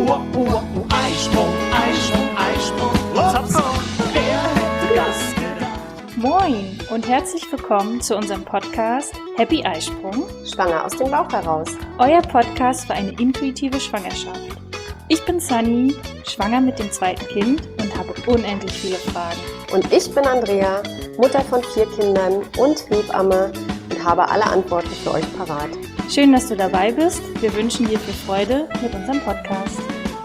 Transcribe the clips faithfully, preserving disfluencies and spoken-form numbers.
uh, uh, uh, Eisprung, Eisprung, Eisprung. Hoppsa, wer hätte das gedacht? Moin und herzlich willkommen zu unserem Podcast Happy Eisprung, Schwanger aus dem Bauch heraus. Euer Podcast für eine intuitive Schwangerschaft. Ich bin Sunny, schwanger mit dem zweiten Kind und habe unendlich viele Fragen. Und ich bin Andrea, Mutter von vier Kindern und Hebamme und habe alle Antworten für euch parat. Schön, dass du dabei bist. Wir wünschen dir viel Freude mit unserem Podcast.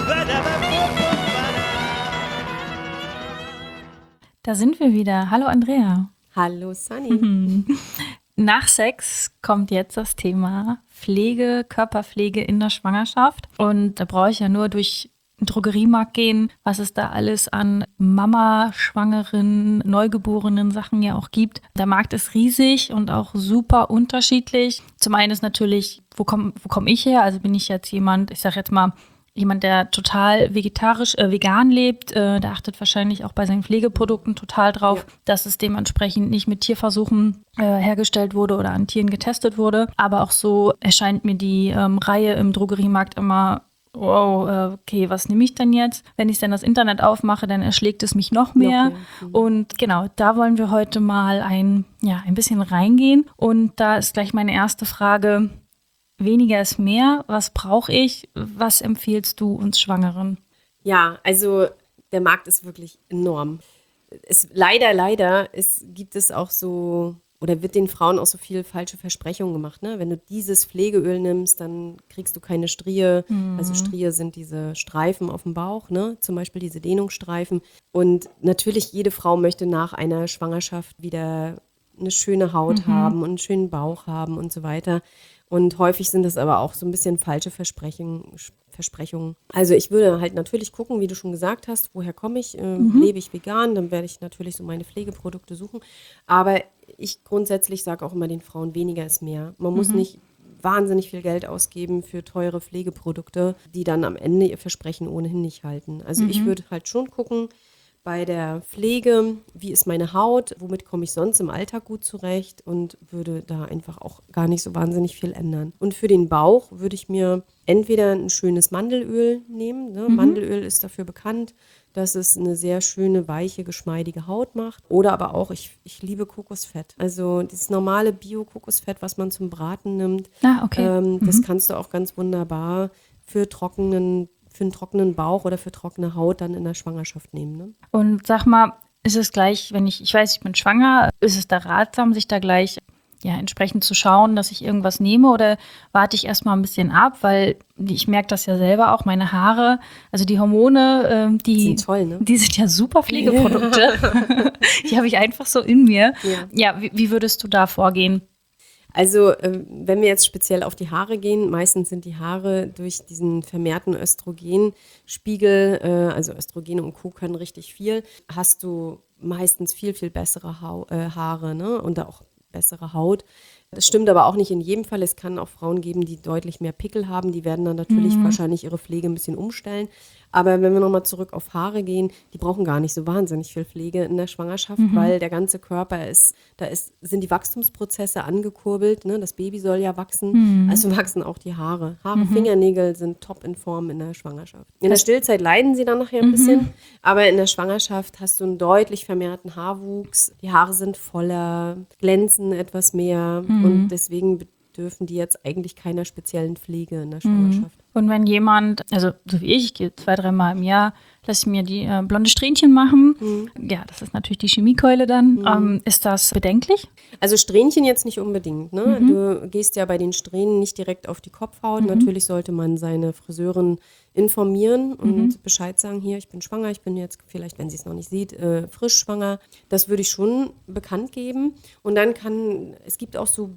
Da sind wir wieder. Hallo Andrea. Hallo Sunny. Nach Sex kommt jetzt das Thema Pflege, Körperpflege in der Schwangerschaft. Und da brauche ich ja nur durch den Drogeriemarkt gehen, was es da alles an Mama, Schwangeren, Neugeborenen Sachen ja auch gibt. Der Markt ist riesig und auch super unterschiedlich. Zum einen ist natürlich, wo komme wo komm ich her? Also bin ich jetzt jemand, ich sage jetzt mal, jemand, der total vegetarisch, äh, vegan lebt, äh, der achtet wahrscheinlich auch bei seinen Pflegeprodukten total drauf, ja, dass es dementsprechend nicht mit Tierversuchen äh, hergestellt wurde oder an Tieren getestet wurde. Aber auch so erscheint mir die ähm, Reihe im Drogeriemarkt immer, wow, äh, okay, was nehme ich denn jetzt? Wenn ich dann das Internet aufmache, dann erschlägt es mich noch mehr. Okay. Mhm. Und genau, da wollen wir heute mal ein, ja, ein bisschen reingehen. Und da ist gleich meine erste Frage: Weniger ist mehr. Was brauche ich? Was empfiehlst du uns Schwangeren? Ja, also der Markt ist wirklich enorm. Es, leider, leider es, gibt es auch so, oder wird den Frauen auch so viel falsche Versprechungen gemacht. Ne? Wenn du dieses Pflegeöl nimmst, dann kriegst du keine Strie. Mhm. Also Strie sind diese Streifen auf dem Bauch, ne? Zum Beispiel diese Dehnungsstreifen. Und natürlich, jede Frau möchte nach einer Schwangerschaft wieder eine schöne Haut mhm. haben und einen schönen Bauch haben und so weiter. Und häufig sind das aber auch so ein bisschen falsche Versprechen, Versprechungen. Also ich würde halt natürlich gucken, wie du schon gesagt hast, woher komme ich, äh, mhm. lebe ich vegan, dann werde ich natürlich so meine Pflegeprodukte suchen. Aber ich grundsätzlich sage auch immer den Frauen, weniger ist mehr. Man mhm. muss nicht wahnsinnig viel Geld ausgeben für teure Pflegeprodukte, die dann am Ende ihr Versprechen ohnehin nicht halten. Also mhm. ich würde halt schon gucken, bei der Pflege, wie ist meine Haut, womit komme ich sonst im Alltag gut zurecht, und würde da einfach auch gar nicht so wahnsinnig viel ändern. Und für den Bauch würde ich mir entweder ein schönes Mandelöl nehmen. Ne? Mhm. Mandelöl ist dafür bekannt, dass es eine sehr schöne, weiche, geschmeidige Haut macht. Oder aber auch, ich, ich liebe Kokosfett. Also dieses normale Bio-Kokosfett, was man zum Braten nimmt, ah, okay. ähm, mhm. das kannst du auch ganz wunderbar für trockenen für einen trockenen Bauch oder für trockene Haut dann in der Schwangerschaft nehmen. Ne? Und sag mal, ist es gleich, wenn ich, ich weiß, ich bin schwanger, ist es da ratsam, sich da gleich ja, entsprechend zu schauen, dass ich irgendwas nehme, oder warte ich erstmal ein bisschen ab, weil ich merke das ja selber auch, meine Haare, also die Hormone, äh, die, sind toll, ne? Die sind ja super Pflegeprodukte. Die habe ich einfach so in mir. Ja, ja wie, wie würdest du da vorgehen? Also äh, wenn wir jetzt speziell auf die Haare gehen, meistens sind die Haare durch diesen vermehrten Östrogenspiegel, äh, also Östrogene und Co. können richtig viel, hast du meistens viel, viel bessere Hau- äh, Haare, ne? Und auch bessere Haut. Das stimmt aber auch nicht in jedem Fall. Es kann auch Frauen geben, die deutlich mehr Pickel haben. Die werden dann natürlich mhm. wahrscheinlich ihre Pflege ein bisschen umstellen. Aber wenn wir nochmal zurück auf Haare gehen, die brauchen gar nicht so wahnsinnig viel Pflege in der Schwangerschaft, mhm. weil der ganze Körper ist, da ist, sind die Wachstumsprozesse angekurbelt. Ne? Das Baby soll ja wachsen, mhm. also wachsen auch die Haare. Haare, mhm. Fingernägel sind top in Form in der Schwangerschaft. In der Stillzeit leiden sie dann nachher ein mhm. bisschen, aber in der Schwangerschaft hast du einen deutlich vermehrten Haarwuchs. Die Haare sind voller, glänzen etwas mehr, mhm. und deswegen bedürfen die jetzt eigentlich keiner speziellen Pflege in der Schwangerschaft. Und wenn jemand, also so wie ich, ich gehe zwei, dreimal im Jahr, lasse ich mir die äh, blonde Strähnchen machen. Mhm. Ja, das ist natürlich die Chemiekeule dann. Mhm. Ähm, ist das bedenklich? Also Strähnchen jetzt nicht unbedingt. Ne? Mhm. Du gehst ja bei den Strähnen nicht direkt auf die Kopfhaut. Mhm. Natürlich sollte man seine Friseurin informieren und mhm. Bescheid sagen, hier, ich bin schwanger, ich bin jetzt vielleicht, wenn sie es noch nicht sieht, äh, frisch schwanger. Das würde ich schon bekannt geben. Und dann kann, es gibt auch so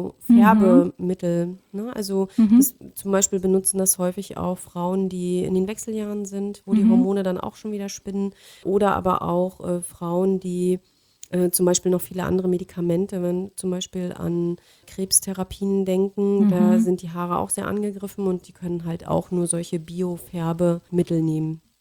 Bio-Färbemittel. Mhm. Ne? Also mhm. das, zum Beispiel benutzen das häufig auch Frauen, die in den Wechseljahren sind, wo mhm. die Hormone dann auch schon wieder spinnen. Oder aber auch äh, Frauen, die Äh, zum Beispiel noch viele andere Medikamente, wenn zum Beispiel an Krebstherapien denken, mhm. da sind die Haare auch sehr angegriffen und die können halt auch nur solche Biofärbemittel nehmen.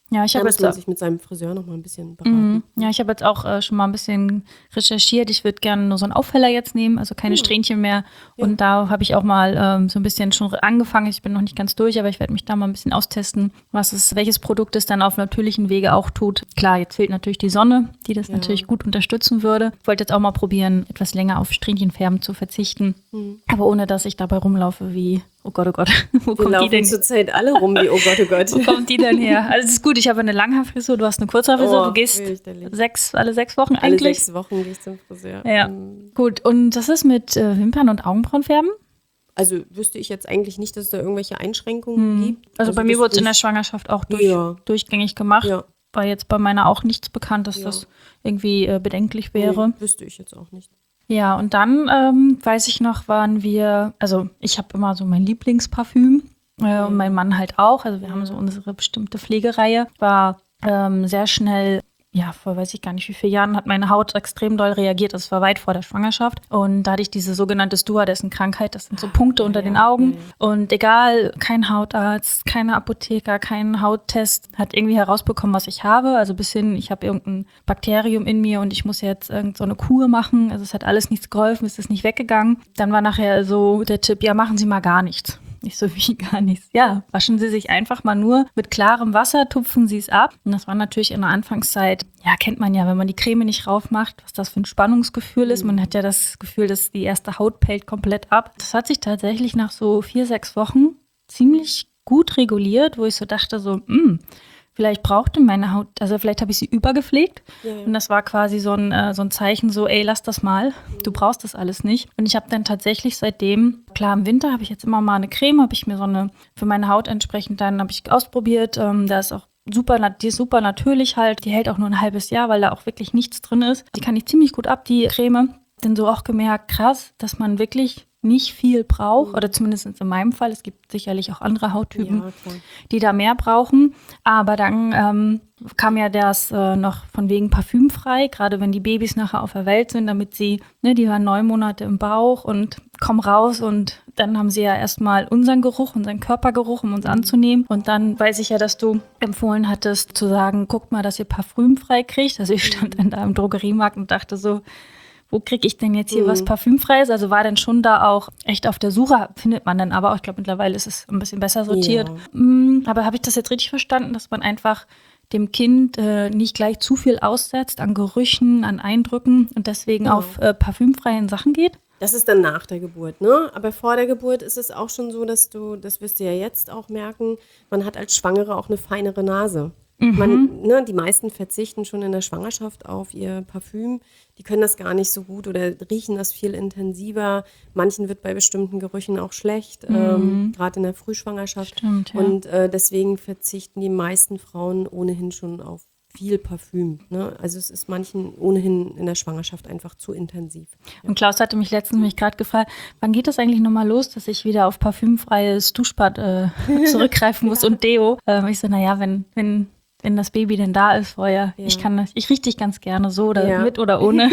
Ja, ich Da habe muss jetzt man auch, sich mit seinem Friseur noch mal ein bisschen beraten. ja, ich habe jetzt auch äh, schon mal ein bisschen recherchiert. Ich würde gerne nur so einen Aufheller jetzt nehmen, also keine Strähnchen mehr. Und da habe ich auch mal ähm, so ein bisschen schon angefangen. Ich bin noch nicht ganz durch, aber ich werde mich da mal ein bisschen austesten, was es, welches Produkt es dann auf natürlichen Wege auch tut. Klar, jetzt fehlt natürlich die Sonne, die das Ja. natürlich gut unterstützen würde. Ich wollte jetzt auch mal probieren, etwas länger auf Strähnchenfärben zu verzichten, aber ohne, dass ich dabei rumlaufe wie, oh Gott, oh Gott, wo Wir kommt die laufen denn? zurzeit alle rum wie, oh Gott, oh Gott. Wo kommt die denn her? Also es ist gut, ich habe eine Langhaarfrisur, du hast eine Kurzhaarfrisur, Oh, du gehst fürchterlich. sechs, alle sechs Wochen Alle eigentlich. sechs Wochen gehe ich zum Friseur. Ja, Mhm. gut. Und das ist mit äh, Wimpern und Augenbrauenfärben? Also wüsste ich jetzt eigentlich nicht, dass es da irgendwelche Einschränkungen gibt. Also, bei mir das wurde es in der nicht- Schwangerschaft auch durch, Ja. durchgängig gemacht. Ja. War jetzt bei meiner auch nichts bekannt, dass Ja. das irgendwie äh, bedenklich wäre. Nee, wüsste ich jetzt auch nicht. Ja, und dann ähm, weiß ich noch, waren wir, also ich habe immer so mein Lieblingsparfüm äh, und mein Mann halt auch. Also wir haben so unsere bestimmte Pflegereihe. War ähm, sehr schnell, ja, vor weiß ich gar nicht wie vielen Jahren, hat meine Haut extrem doll reagiert. Das war weit vor der Schwangerschaft. Und da hatte ich diese sogenannte Stewardessen-Krankheit. Das sind so Punkte unter den Augen. Und egal, kein Hautarzt, keine Apotheker, kein Hauttest hat irgendwie herausbekommen, was ich habe. Also bis hin, ich habe irgendein Bakterium in mir und ich muss jetzt irgend so eine Kur machen. Also es hat alles nichts geholfen, es ist nicht weggegangen. Dann war nachher so der Tipp, ja, machen Sie mal gar nichts. Ich so, wie gar nichts. Ja, waschen Sie sich einfach mal nur mit klarem Wasser, tupfen Sie es ab. Und das war natürlich in der Anfangszeit, ja, kennt man ja, wenn man die Creme nicht rauf macht, was das für ein Spannungsgefühl ist. Man hat ja das Gefühl, dass die erste Haut pellt komplett ab. Das hat sich tatsächlich nach so vier, sechs Wochen ziemlich gut reguliert, wo ich so dachte, so, mh, vielleicht brauchte meine Haut, also vielleicht habe ich sie übergepflegt. Ja, ja. Und das war quasi so ein, äh, so ein Zeichen, so, ey, lass das mal, du brauchst das alles nicht. Und ich habe dann tatsächlich seitdem, klar, im Winter habe ich jetzt immer mal eine Creme, habe ich mir so eine, für meine Haut entsprechend dann, habe ich ausprobiert. Ähm, da ist auch super, nat- die ist super natürlich halt, die hält auch nur ein halbes Jahr, weil da auch wirklich nichts drin ist. Die kann ich ziemlich gut ab, die Creme. Dann so auch gemerkt, krass, dass man wirklich nicht viel braucht, oder zumindest in meinem Fall. Es gibt sicherlich auch andere Hauttypen, Ja, klar. die da mehr brauchen. Aber dann ähm, kam ja das äh, noch von wegen parfümfrei, gerade wenn die Babys nachher auf der Welt sind, damit sie, ne, die waren neun Monate im Bauch und kommen raus und dann haben sie ja erstmal unseren Geruch, unseren Körpergeruch, um uns anzunehmen. Und dann weiß ich ja, dass du empfohlen hattest, zu sagen, guckt mal, dass ihr parfümfrei kriegt. Also ich stand dann da im Drogeriemarkt und dachte so, wo kriege ich denn jetzt hier was Parfümfreies? Also war dann schon da auch echt auf der Suche, findet man dann aber auch, ich glaube mittlerweile ist es ein bisschen besser sortiert. Ja. Mm, aber habe ich das jetzt richtig verstanden, dass man einfach dem Kind äh, nicht gleich zu viel aussetzt an Gerüchen, an Eindrücken und deswegen Genau. auf äh, parfümfreien Sachen geht? Das ist dann nach der Geburt, ne? Aber vor der Geburt ist es auch schon so, dass du, das wirst du ja jetzt auch merken, man hat als Schwangere auch eine feinere Nase. Man, ne, die meisten verzichten schon in der Schwangerschaft auf ihr Parfüm. Die können das gar nicht so gut oder riechen das viel intensiver. Manchen wird bei bestimmten Gerüchen auch schlecht, ähm, gerade in der Frühschwangerschaft. Stimmt, ja. Und äh, deswegen verzichten die meisten Frauen ohnehin schon auf viel Parfüm. Ne? Also es ist manchen ohnehin in der Schwangerschaft einfach zu intensiv. Und Klaus hatte mich letztens mich gerade gefragt, wann geht das eigentlich nochmal los, dass ich wieder auf parfümfreies Duschbad äh, zurückgreifen muss und Deo? Ähm, ich so, naja, wenn, wenn, wenn das Baby denn da ist vorher, Ja. ich kann das, ich rieche dich ganz gerne so oder Ja. mit oder ohne.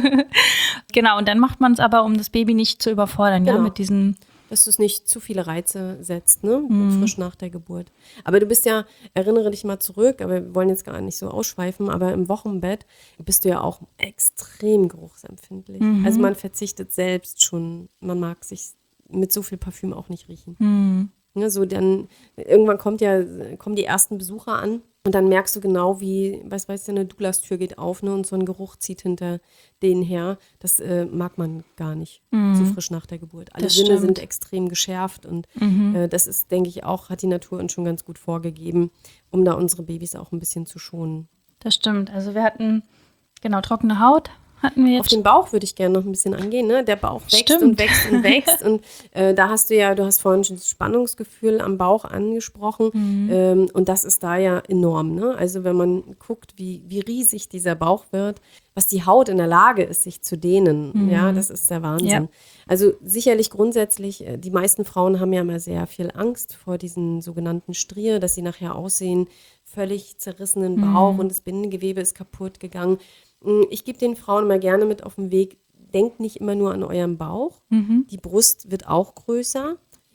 Genau, und dann macht man es aber, um das Baby nicht zu überfordern, ja, Genau. mit diesen, Dass du es nicht zu viele Reize setzt, ne? Frisch nach der Geburt. Aber du bist ja, erinnere dich mal zurück, aber wir wollen jetzt gar nicht so ausschweifen, aber im Wochenbett bist du ja auch extrem geruchsempfindlich. Also man verzichtet selbst schon, man mag sich mit so viel Parfüm auch nicht riechen. Ne, so dann, irgendwann kommt ja, kommen die ersten Besucher an und dann merkst du genau, wie, was weißt du, eine Douglas-Tür geht auf, ne, und so ein Geruch zieht hinter denen her. Das äh, mag man gar nicht, so frisch nach der Geburt. Alle Das Sinne stimmt. sind extrem geschärft und äh, das ist, denke ich, auch, hat die Natur uns schon ganz gut vorgegeben, um da unsere Babys auch ein bisschen zu schonen. das stimmt. Also wir hatten, genau, trockene Haut hatten wir Auf jetzt. den Bauch würde ich gerne noch ein bisschen angehen. Ne? Der Bauch wächst Stimmt. und wächst und wächst. Und äh, da hast du ja, du hast vorhin schon das Spannungsgefühl am Bauch angesprochen. Ähm, und das ist da ja enorm. Ne? Also wenn man guckt, wie, wie riesig dieser Bauch wird, was die Haut in der Lage ist, sich zu dehnen. Ja, das ist der Wahnsinn. Ja. Also sicherlich grundsätzlich, äh, die meisten Frauen haben ja immer sehr viel Angst vor diesen sogenannten Strier, dass sie nachher aussehen, völlig zerrissenen Bauch und das Bindegewebe ist kaputt gegangen. Ich gebe den Frauen mal gerne mit auf den Weg, denkt nicht immer nur an euren Bauch. Die Brust wird auch größer.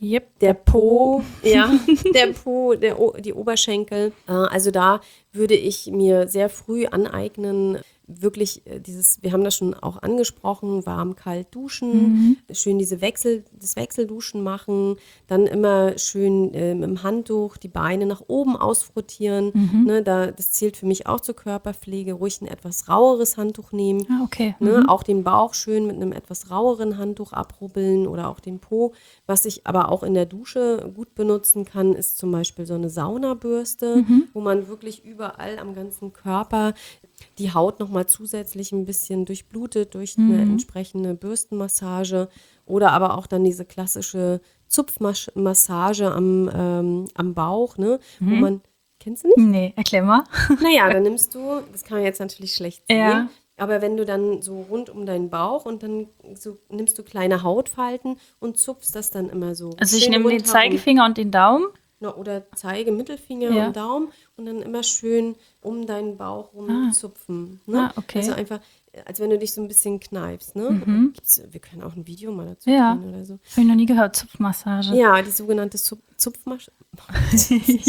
Yep, der Po, ja, der Po, der o, die Oberschenkel. Äh, also da würde ich mir sehr früh aneignen, wirklich äh, dieses, wir haben das schon auch angesprochen, warm, kalt duschen, mhm. schön diese Wechsel, das Wechselduschen machen, dann immer schön äh, mit dem Handtuch die Beine nach oben ausfrottieren. Mhm. Ne, da, das zählt für mich auch zur Körperpflege, ruhig ein etwas raueres Handtuch nehmen. Ah, okay. Ne, Mhm. auch den Bauch schön mit einem etwas raueren Handtuch abrubbeln oder auch den Po. Was ich aber auch in der Dusche gut benutzen kann, ist zum Beispiel so eine Saunabürste, mhm. wo man wirklich überall am ganzen Körper die Haut nochmal zusätzlich ein bisschen durchblutet durch eine mhm. entsprechende Bürstenmassage oder aber auch dann diese klassische Zupfmassage am, ähm, am Bauch, ne, mhm. wo man, kennst du nicht? Nee, erklär mal. Naja, dann nimmst du, das kann man jetzt natürlich schlecht sehen, ja. aber wenn du dann so rund um deinen Bauch und dann so nimmst du kleine Hautfalten und zupfst das dann immer so. Also ich nehme den Zeigefinger und den Daumen. Oder Zeige, Mittelfinger ja. und Daumen und dann immer schön um deinen Bauch rumzupfen. Ah. Ne? Ah, okay. Also einfach, als wenn du dich so ein bisschen kneifst. Ne? Mhm. Gibt's, wir können auch ein Video mal dazu ja. drehen oder so. Habe ich noch nie gehört, Zupfmassage. Ja, die sogenannte Zup- Zupfmassage. Das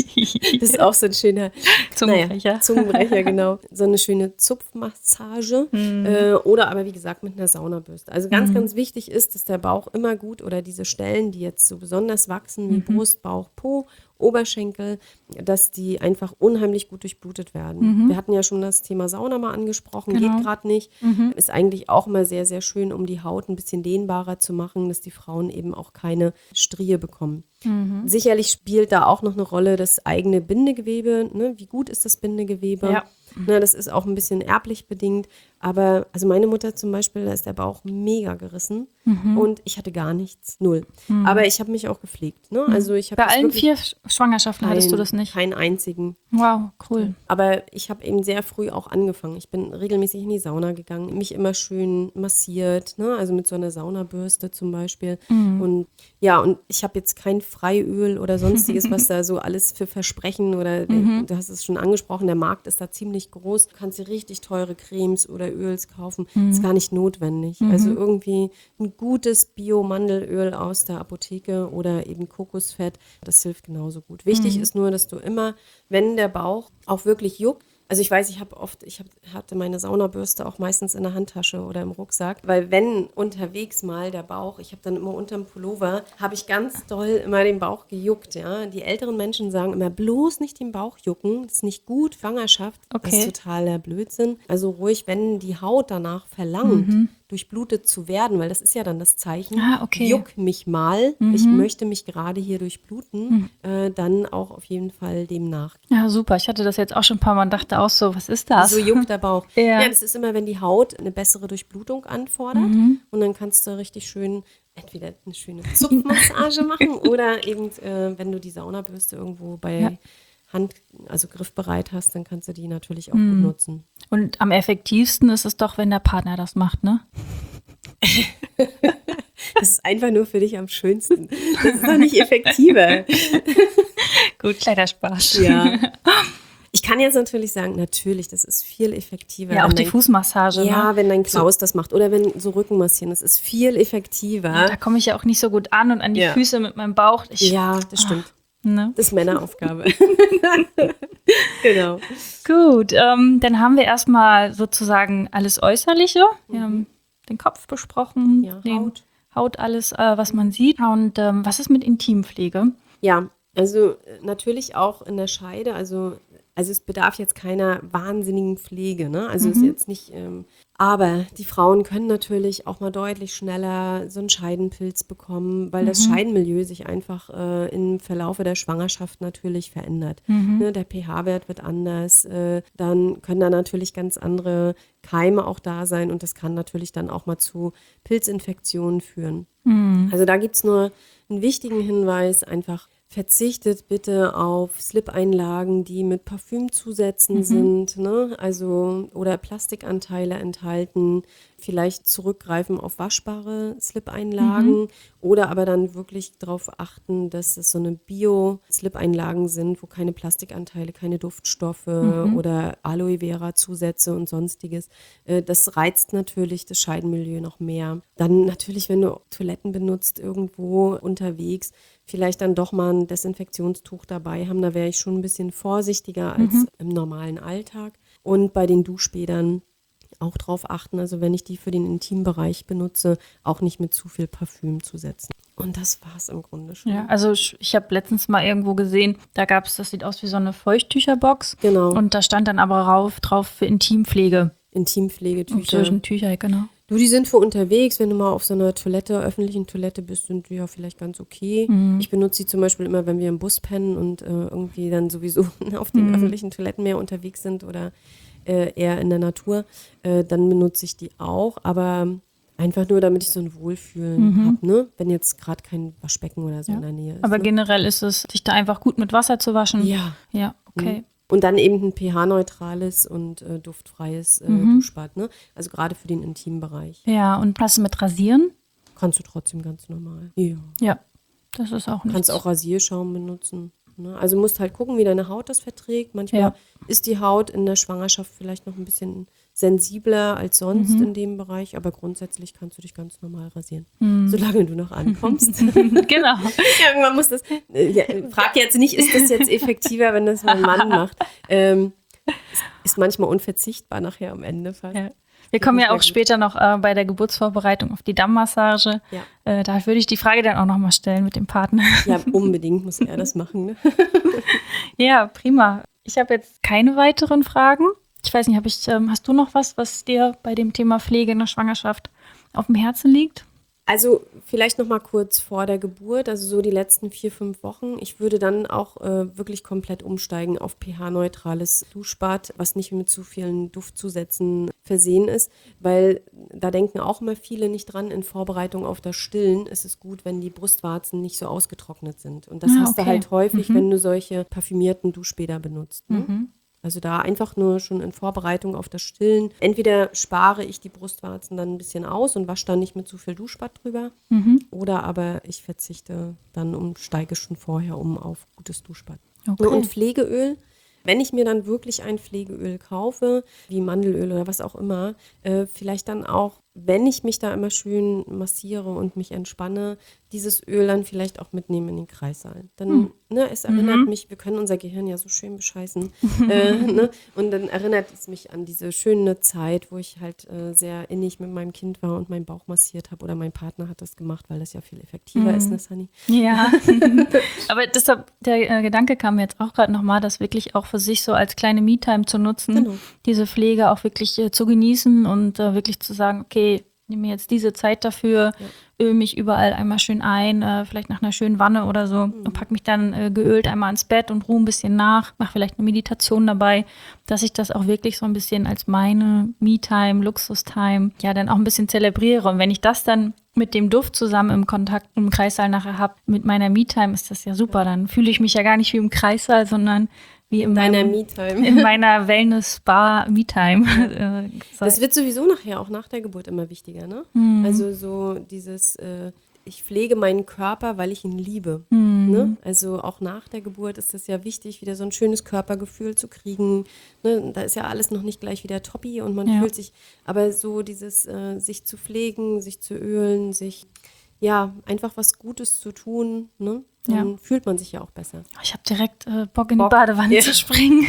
ist auch so ein schöner Zungenbrecher. Naja, Zungenbrecher, genau. So eine schöne Zupfmassage. Mhm. Äh, oder aber, wie gesagt, mit einer Saunabürste. Also ganz, mhm. ganz wichtig ist, dass der Bauch immer gut oder diese Stellen, die jetzt so besonders wachsen, wie mhm. Brust, Bauch, Po, Oberschenkel, dass die einfach unheimlich gut durchblutet werden. Mhm. Wir hatten ja schon das Thema Sauna mal angesprochen, genau. Geht gerade nicht. Mhm. Ist eigentlich auch immer sehr, sehr schön, um die Haut ein bisschen dehnbarer zu machen, dass die Frauen eben auch keine Strie bekommen. Mhm. Sicherlich spielt da auch noch eine Rolle das eigene Bindegewebe. Ne? Wie gut ist das Bindegewebe? Ja. Na, das ist auch ein bisschen erblich bedingt. Aber also meine Mutter zum Beispiel, da ist der Bauch mega gerissen mhm. und ich hatte gar nichts, null. Mhm. Aber ich habe mich auch gepflegt. Ne? Also ich Bei allen vier Schwangerschaften kein, hattest du das nicht? Keinen einzigen. Wow, cool. Aber ich habe eben sehr früh auch angefangen. Ich bin regelmäßig in die Sauna gegangen, mich immer schön massiert, ne? Also mit so einer Saunabürste zum Beispiel. Mhm. Und ja, und ich habe jetzt kein Freiöl oder sonstiges, was da so alles für Versprechen oder mhm. du hast es schon angesprochen, der Markt ist da ziemlich groß. Du kannst dir richtig teure Cremes oder Öls kaufen. Mhm. Ist gar nicht notwendig. Mhm. Also irgendwie ein gutes Bio-Mandelöl aus der Apotheke oder eben Kokosfett, das hilft genauso gut. Wichtig mhm. ist nur, dass du immer, wenn der Bauch auch wirklich juckt, also ich weiß, ich habe oft, ich hab, hatte meine Saunabürste auch meistens in der Handtasche oder im Rucksack, weil wenn unterwegs mal der Bauch, ich habe dann immer unterm Pullover, habe ich ganz doll immer den Bauch gejuckt, ja. Die älteren Menschen sagen immer, bloß nicht den Bauch jucken, das ist nicht gut, Schwangerschaft, okay. Das ist totaler Blödsinn. Also ruhig, wenn die Haut danach verlangt, mhm. durchblutet zu werden, weil das ist ja dann das Zeichen, ah, okay. juck mich mal, mhm. ich möchte mich gerade hier durchbluten, mhm. äh, dann auch auf jeden Fall dem nachgehen. Ja, super. Ich hatte das jetzt auch schon ein paar Mal und dachte auch so, was ist das? So juckt der Bauch. ja. ja, das ist immer, wenn die Haut eine bessere Durchblutung anfordert mhm. und dann kannst du richtig schön entweder eine schöne Zupfmassage machen oder eben, äh, wenn du die Saunabürste irgendwo bei ja. Hand, also griffbereit hast, dann kannst du die natürlich auch mhm. gut nutzen. Und am effektivsten ist es doch, wenn der Partner das macht, ne? Das ist einfach nur für dich am schönsten. Das ist doch nicht effektiver. Gut, kleiner Spaß. Ja. Ich kann jetzt natürlich sagen, natürlich, das ist viel effektiver. Ja, auch die dein, Fußmassage. Ja, ne? wenn dein Klaus so. das macht oder wenn so Rückenmassieren, das ist viel effektiver. Ja, da komme ich ja auch nicht so gut an und an die ja. Füße mit meinem Bauch. Ich, ja, das stimmt. Oh, ne? Das ist Männeraufgabe. Genau. Gut, ähm, dann haben wir erstmal sozusagen alles Äußerliche. Wir mhm. haben den Kopf besprochen, ja, den Haut. Haut, alles, äh, was man sieht. Und ähm, was ist mit Intimpflege? Ja, also natürlich auch in der Scheide, also Also es bedarf jetzt keiner wahnsinnigen Pflege, ne? Also mhm. ist jetzt nicht, ähm, aber die Frauen können natürlich auch mal deutlich schneller so einen Scheidenpilz bekommen, weil mhm. das Scheidenmilieu sich einfach äh, im Verlaufe der Schwangerschaft natürlich verändert. Mhm. Ne? Der pH-Wert wird anders, äh, dann können da natürlich ganz andere Keime auch da sein und das kann natürlich dann auch mal zu Pilzinfektionen führen. Mhm. Also da gibt es nur einen wichtigen Hinweis, einfach verzichtet bitte auf Slip-Einlagen, die mit Parfümzusätzen mhm. sind, ne? Also oder Plastikanteile enthalten. vielleicht zurückgreifen auf waschbare Slip-Einlagen mhm. oder aber dann wirklich darauf achten, dass es so eine Bio-Slip-Einlagen sind, wo keine Plastikanteile, keine Duftstoffe mhm. oder Aloe Vera-Zusätze und sonstiges. Das reizt natürlich das Scheidenmilieu noch mehr. Dann natürlich, wenn du Toiletten benutzt, irgendwo unterwegs, vielleicht dann doch mal ein Desinfektionstuch dabei haben. Da wäre ich schon ein bisschen vorsichtiger als mhm. im normalen Alltag. Und bei den Duschbädern auch drauf achten, also wenn ich die für den Intimbereich benutze, auch nicht mit zu viel Parfüm zu setzen. Und das war es im Grunde schon. Ja, also ich, ich habe letztens mal irgendwo gesehen, da gab es, das sieht aus wie so eine Feuchttücherbox. Genau. Und da stand dann aber rauf, drauf für Intimpflege. Intimpflegetücher. Und Tücher, genau. Du, die sind für unterwegs, wenn du mal auf so einer Toilette, öffentlichen Toilette bist, sind die ja vielleicht ganz okay. Mhm. Ich benutze sie zum Beispiel immer, wenn wir im Bus pennen und äh, irgendwie dann sowieso auf den mhm. öffentlichen Toiletten mehr unterwegs sind oder äh, eher in der Natur, äh, dann benutze ich die auch, aber einfach nur, damit ich so ein Wohlfühlen mhm. habe, ne? Wenn jetzt gerade kein Waschbecken oder so ja. in der Nähe ist. Aber ne? generell ist es, sich da einfach gut mit Wasser zu waschen. Ja. Ja, okay. Mhm. Und dann eben ein pH-neutrales und äh, duftfreies äh, mhm. Duschbad, ne? Also gerade für den Intimbereich. Ja, und was mit Rasieren? Kannst du trotzdem ganz normal. Ja. Ja, das ist auch nichts. Kannst auch Rasierschaum benutzen. Ne? Also musst halt gucken, wie deine Haut das verträgt. Manchmal ja. ist die Haut in der Schwangerschaft vielleicht noch ein bisschen sensibler als sonst mhm. in dem Bereich, aber grundsätzlich kannst du dich ganz normal rasieren, mhm. solange du noch ankommst. Genau. Irgendwann muss das, ja, frag jetzt nicht, ist das jetzt effektiver, wenn das mein Mann macht. Ähm, ist manchmal unverzichtbar nachher am Ende fast. Ja. Wir kommen ja auch später noch äh, bei der Geburtsvorbereitung auf die Dammmassage. Ja. Äh, da würde ich die Frage dann auch nochmal stellen mit dem Partner. Ja, unbedingt muss er das machen. Ne? Ja, prima. Ich habe jetzt keine weiteren Fragen. Ich weiß nicht, hab ich, ähm, hast du noch was, was dir bei dem Thema Pflege in der Schwangerschaft auf dem Herzen liegt? Also vielleicht noch mal kurz vor der Geburt, also so die letzten vier, fünf Wochen. Ich würde dann auch äh, wirklich komplett umsteigen auf pH-neutrales Duschbad, was nicht mit zu vielen Duftzusätzen versehen ist, weil da denken auch immer viele nicht dran, in Vorbereitung auf das Stillen ist es gut, wenn die Brustwarzen nicht so ausgetrocknet sind. Und das ah, hast okay. du halt häufig, mhm. wenn du solche parfümierten Duschbäder benutzt. Ne? Mhm. Also da einfach nur schon in Vorbereitung auf das Stillen. Entweder spare ich die Brustwarzen dann ein bisschen aus und wasche dann nicht mit zu viel Duschbad drüber. Mhm. Oder aber ich verzichte dann und steige schon vorher um auf gutes Duschbad. Okay. Und Pflegeöl. Wenn ich mir dann wirklich ein Pflegeöl kaufe, wie Mandelöl oder was auch immer, äh, vielleicht dann auch, wenn ich mich da immer schön massiere und mich entspanne, dieses Öl dann vielleicht auch mitnehmen in den Kreissaal. Dann, hm. ne, es erinnert mhm. mich, wir können unser Gehirn ja so schön bescheißen. äh, ne? Und dann erinnert es mich an diese schöne Zeit, wo ich halt äh, sehr innig mit meinem Kind war und meinen Bauch massiert habe. Oder mein Partner hat das gemacht, weil das ja viel effektiver mhm. ist, ne, Sunny? Ja, aber deshalb, der äh, Gedanke kam mir jetzt auch gerade nochmal, das wirklich auch für sich so als kleine Me-Time zu nutzen, genau. diese Pflege auch wirklich äh, zu genießen und äh, wirklich zu sagen, okay, ich nehme mir jetzt diese Zeit dafür, ja. öle mich überall einmal schön ein, äh, vielleicht nach einer schönen Wanne oder so mhm. und packe mich dann äh, geölt einmal ins Bett und ruhe ein bisschen nach, mache vielleicht eine Meditation dabei, dass ich das auch wirklich so ein bisschen als meine Me-Time, Luxus-Time, ja, dann auch ein bisschen zelebriere. Und wenn ich das dann mit dem Duft zusammen im Kontakt im Kreissaal nachher habe, mit meiner Me-Time, ist das ja super. Dann fühle ich mich ja gar nicht wie im Kreissaal, sondern wie in, in deiner meinem, Me-Time. In meiner Wellness-Spa-Me-Time. Das wird sowieso nachher auch nach der Geburt immer wichtiger, ne? Mhm. Also so dieses, äh, ich pflege meinen Körper, weil ich ihn liebe. Mhm. Ne? Also auch nach der Geburt ist es ja wichtig, wieder so ein schönes Körpergefühl zu kriegen. Ne? Da ist ja alles noch nicht gleich wieder toppi und man ja. fühlt sich, aber so dieses, äh, sich zu pflegen, sich zu ölen, sich, ja, einfach was Gutes zu tun, ne? Dann ja. fühlt man sich ja auch besser. Ich habe direkt äh, Bock in Bock. die Badewanne ja. zu springen.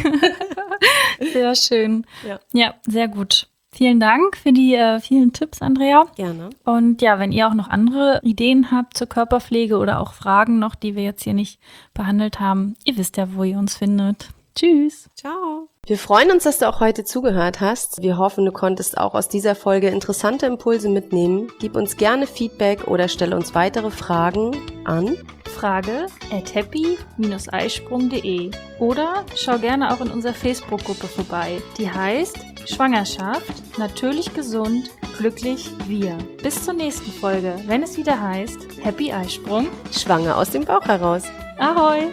Sehr schön. Ja. ja, sehr gut. Vielen Dank für die äh, vielen Tipps, Andrea. Gerne. Und ja, wenn ihr auch noch andere Ideen habt zur Körperpflege oder auch Fragen noch, die wir jetzt hier nicht behandelt haben, ihr wisst ja, wo ihr uns findet. Tschüss. Ciao. Wir freuen uns, dass du auch heute zugehört hast. Wir hoffen, du konntest auch aus dieser Folge interessante Impulse mitnehmen. Gib uns gerne Feedback oder stelle uns weitere Fragen an Frage at happy Bindestrich eisprung punkt de oder schau gerne auch in unserer Facebook-Gruppe vorbei. Die heißt Schwangerschaft, natürlich gesund, glücklich wir. Bis zur nächsten Folge, wenn es wieder heißt Happy Eisprung, schwanger aus dem Bauch heraus. Ahoi!